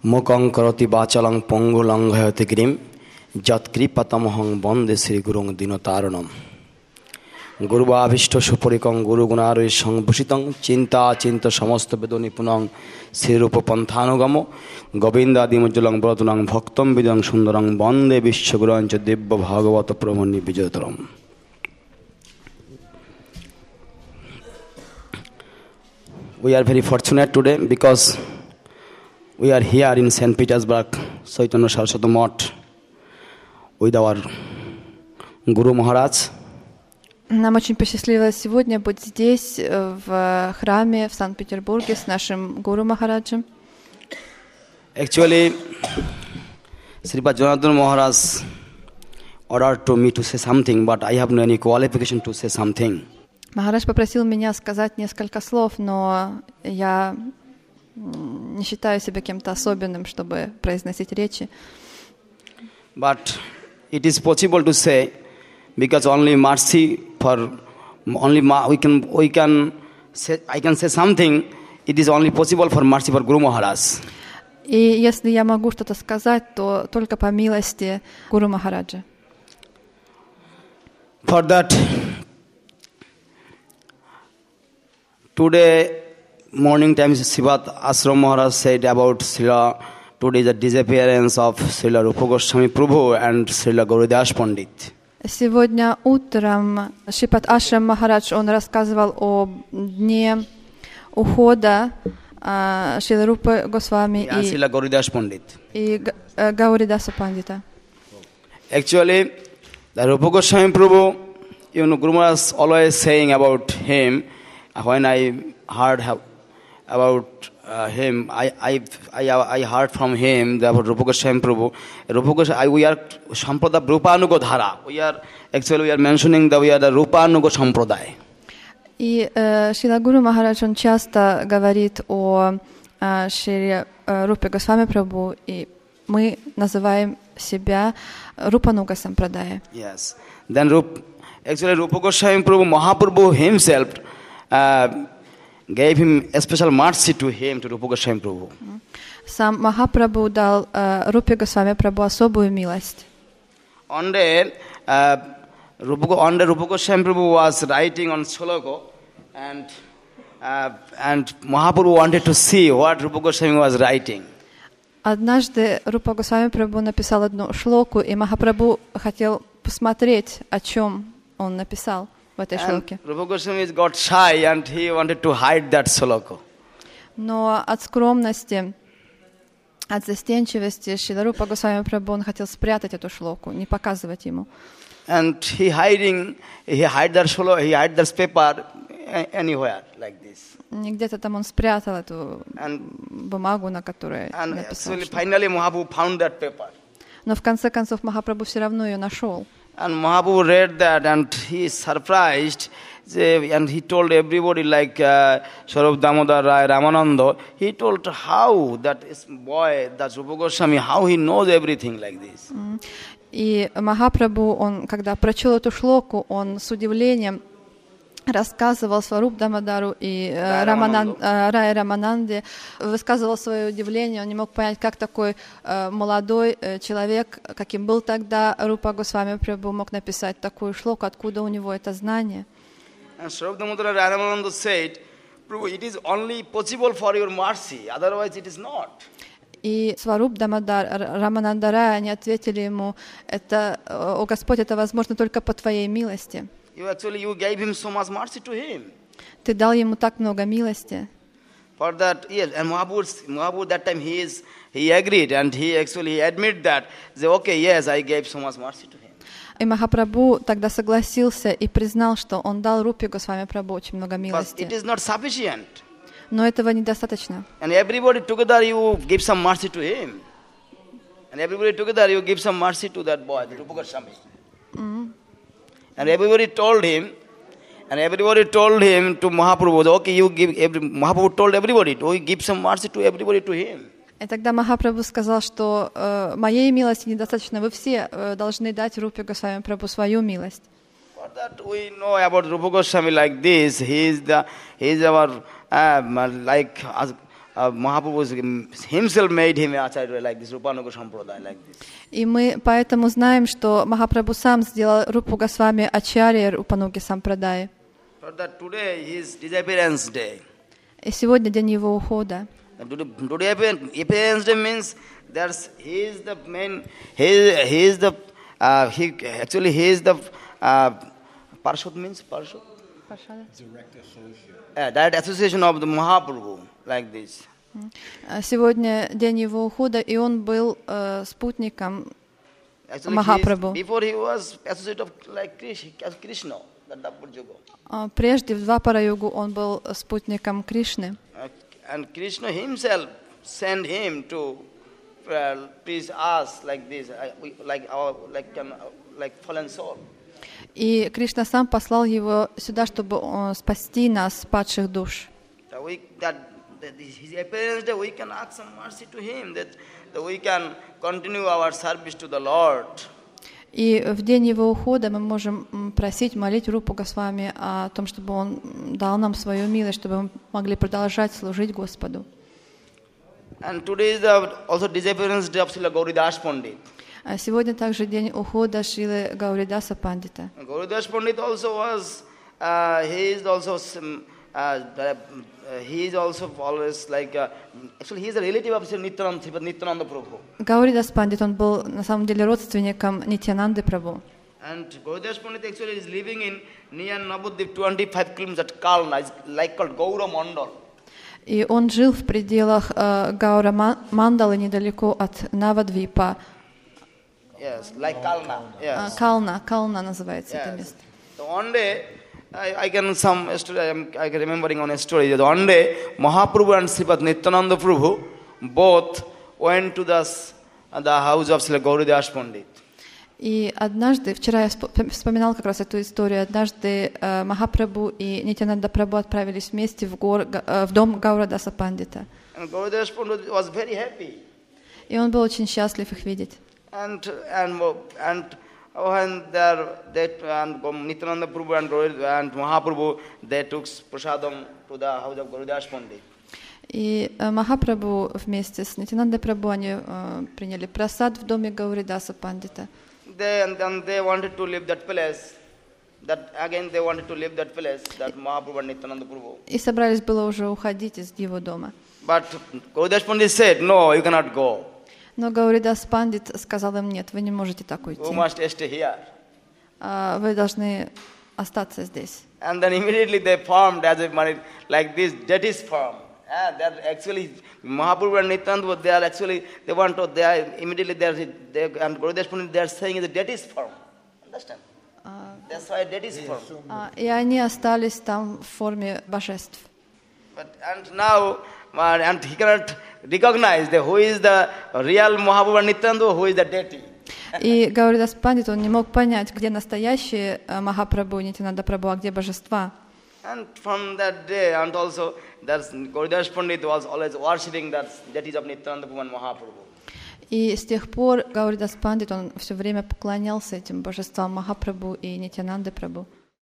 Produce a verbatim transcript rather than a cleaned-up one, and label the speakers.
Speaker 1: Mukhaṁ karoti vachalam pongulangayati grim jatkripatamaham bande Sri Gurung Dinotaranam. Guru Bhavishto Suparikam Guru Gunari Sangbhusitang Chinta Chinta Samasta Vedoni Punang Sri Rupa Panthanugamo Govinda Dimujalang Bratunang Bhaktam Vidang Sundarang Bande Vishwagurancha Dibba Bhagavata Pramani Vijayataram. We are very fortunate today because we are here in Saint Petersburg, Chaitanya Saraswati Math, with our Guru Maharaj.
Speaker 2: Нам очень посчастливилось сегодня быть здесь, в храме в Санкт-Петербурге, с нашим Гуру Махараджем.
Speaker 1: Actually, Sripad Jonathan Maharaj ordered to me to say something, but I have no any qualification to say something.
Speaker 2: Махарадж попросил меня сказать несколько слов, но я не считаю себя кем-то особенным, чтобы произносить речи.
Speaker 1: But it is possible to say, because only mercy for only we can we can say I can say something. It is only possible for mercy for Guru Maharaj.
Speaker 2: И если я могу что-то сказать, то только по милости Гуру Махараджа.
Speaker 1: For that, today morning time, Sivat Ashram Maharaj said about Srila today the disappearance of Srila Rupa Goswami Prabhu and Srila Gauridas Pandit.
Speaker 2: Сегодня утром Шрипад Ашрам Махарадж, он рассказывал о дне ухода uh, Шрилы Рупы Госвами
Speaker 1: yeah, и, Gauridas Pandit.
Speaker 2: и uh, Гауридаса Пандита.
Speaker 1: Actually, the Rupa Goswami Prabhu, you know, Guru Maharaj always saying about him. When I heard about uh, him, I, I I I heard from him about Rupa Goswami Prabhu. Rupa Goswami, we are Sampradaya Rupanuga Dhara. We are actually we are mentioning that we are the Rupanuga Sampradaya.
Speaker 2: И э, Шрила Гуру Махарадж, он часто говорит о э, Шри э, Рупе Госвами Прабху, и мы называем себя Рупануга Сампрадая.
Speaker 1: Yes. Then Rup, actually Rupa Goswami Prabhu, Mahaprabhu himself uh, gave him a special mercy to him, to Rupa Goswami Prabhu.
Speaker 2: Сам Махапрабху дал uh, Рупе Госвами Прабху особую милость.
Speaker 1: On day, uh, Rupa, on day Rupa Goswami Prabhu was writing on Sholoko, and uh, and Mahaprabhu wanted to see what Rupa Goswami was writing.
Speaker 2: Однажды Рупа Госвами Прабху написал одну шлоку, и Махапрабху хотел посмотреть, о чем он написал в этой шлоке.
Speaker 1: Rupa Goswami got shy and he wanted to hide that Sholoko.
Speaker 2: Но от скромности, от застенчивости Шрила Рупа Госвами Прабху, он хотел спрятать эту шлоку, не показывать ему.
Speaker 1: And he hiding, he hide that Sholoko, he hide that paper anywhere like this.
Speaker 2: Где-то там он спрятал эту
Speaker 1: and,
Speaker 2: бумагу, на которой
Speaker 1: and
Speaker 2: написал.
Speaker 1: Actually, finally Mahaprabhu found that paper.
Speaker 2: Но в конце концов Махапрабху все равно ее нашел.
Speaker 1: And Mahaprabhu read that and he is surprised, and he told everybody like uh, Swarup Damodar Rai Ramananda, he told how that is boy, that Rupa Goswami, how he knows everything like this.
Speaker 2: И Махапрабху, он, когда прочел эту шлоку, он с удивлением рассказывал Сваруб Дамодару и э, Раманан, э, Рай Рамананде, высказывал свое удивление, он не мог понять, как такой э, молодой э, человек, каким был тогда Рупа Госвами Прабху, мог написать такую шлоку, откуда у него это знание.
Speaker 1: And Swаруб Damodar Rai Ramananda said, Prabhu, it is only possible for your mercy, otherwise it is not.
Speaker 2: И Сваруб Дамодар, Раманандарай, они ответили ему, это, о Господь, это возможно только по Твоей милости.
Speaker 1: You actually you gave him so much mercy to him.
Speaker 2: Ты дал ему так много милости.
Speaker 1: For that, yes, and Mahaprabhu, Mahaprabhu that time he is he agreed and he actually admitted that. Say, okay, yes, I gave so much mercy to him.
Speaker 2: И Махапрабху тогда согласился и признал, что он дал Рупе Госвами Прабху очень много милости.
Speaker 1: But it is not sufficient.
Speaker 2: Но этого недостаточно.
Speaker 1: And everybody together you give some mercy to him. And everybody together you give some mercy to that boy, the Rupa Goswami.
Speaker 2: Mm-hmm.
Speaker 1: And everybody told him, and everybody told him to Mahaprabhu, okay, you give, every, Mahaprabhu told everybody, oh, give some mercy to everybody to him.
Speaker 2: И тогда Махапрабху сказал, что э, моей милости недостаточно, вы все э, должны дать Рупе Госвами Прабху свою милость.
Speaker 1: For that we know about Rupa Goswami like this, he is the, he is our uh, like uh, Mahaprabhu himself made him Acharya like this, Rupanuga Sampradaya like this.
Speaker 2: И мы поэтому знаем, что Махапрабху сам сделал Рупу Госвами Ачарьей Рупануги Сампрадаи.
Speaker 1: But that today is disappearance day.
Speaker 2: И сегодня день его ухода.
Speaker 1: Today, today appearance day means that's he is the main. He he is the uh, he actually he is the uh, Parshad means Parshad. Direct association. Yeah, that association of the Mahaprabhu like this.
Speaker 2: Сегодня день его ухода, и он был uh, спутником Махапрабху.
Speaker 1: Before he was associate of like Krishna, the Dwapar Yuga.
Speaker 2: Uh, прежде в Двапара-югу он был спутником Кришны.
Speaker 1: Uh, and Krishna himself sent him to uh, please us like this, uh, we, like our like um, like fallen soul.
Speaker 2: И Кришна сам послал его сюда, чтобы uh, спасти нас, падших душ.
Speaker 1: So we, that, that his appearance day, we can ask some mercy to him, that, that we can continue our service to the Lord.
Speaker 2: И в день его ухода мы можем просить, молить Рупу Госвами о том, чтобы он дал нам свою милость, чтобы мы могли продолжать служить Господу.
Speaker 1: And today is the also disappearance day of Srila Gauridas Pandit.
Speaker 2: А сегодня также день ухода Шрилы Гауридаса Пандита.
Speaker 1: Gauridas Pandit also was, uh, he is also, uh, uh, he is also always like, uh, actually he is a relative of Nityananda, Nityananda Prabhu.
Speaker 2: Гауридас Пандит, он был на самом деле родственником Нитьянанды Прабху.
Speaker 1: And Gauridas Pandit actually is living in near Navadvip, twenty-five kilometers at Kalna, it's like called Gaura Mandal.
Speaker 2: И он жил в пределах uh, Гаура Мандалы, недалеко от Навадвипа.
Speaker 1: Yes, like Kalna. Yes.
Speaker 2: Кална, Кална называется
Speaker 1: yes.
Speaker 2: это место.
Speaker 1: So one day, I, I can some story. I am I can remembering on a story. That one day, Mahaprabhu and Sripad Nityananda Prabhu both went to the the house of Srila Gauridas Pandit.
Speaker 2: И однажды, вчера я вспоминал как раз эту историю. Однажды uh, Махапрабху и Нитьянанда Прабху отправились вместе в, гор, uh, в дом Гаурадаса Пандита.
Speaker 1: And Gauridas Pandit was very happy.
Speaker 2: И он был очень счастлив их видеть.
Speaker 1: And and and when there they and Nityananda Prabhu and and Mahaprabhu they took prasadam to the house of Gauridas Pandit.
Speaker 2: И uh, Махапрабху вместе с Нитьянандой Прабху они uh, приняли прасад в доме Гауридаса Пандита.
Speaker 1: They and then they wanted to leave that place. That again they wanted to leave that place. That Mahaprabhu and Nityananda Prabhu.
Speaker 2: И собрались было уже уходить из его дома.
Speaker 1: But Gauridas Pandit said, "No, you cannot go.
Speaker 2: Но Гауридас Пандит сказал им: нет, вы не можете так уйти.
Speaker 1: You must stay here."
Speaker 2: Uh, вы должны остаться здесь.
Speaker 1: And then immediately they formed as if like this deities form. And that actually Mahaprabhu and Nityananda, they are actually they want to they are immediately they are they and Gauridas Pandit they are saying the deities form. Understand? Uh, That's why deities form.
Speaker 2: Uh, и они остались там в форме божеств.
Speaker 1: But and now uh, and he cannot recognize the who is the real Mahaprabhu and Nityananda, who is the deity.
Speaker 2: И Гауридас Пандит, он не мог понять, где настоящие Махапрабху и Нитьянанда Прабху, а где божества.
Speaker 1: And from that day, and also that Gauridas Pandit was always worshipping that deities of Nityananda Prabhu and Mahaprabhu.
Speaker 2: И с тех пор Гауридас Пандит, он все время поклонялся этим божествам Махапрабху и Нитьянанды Прабху.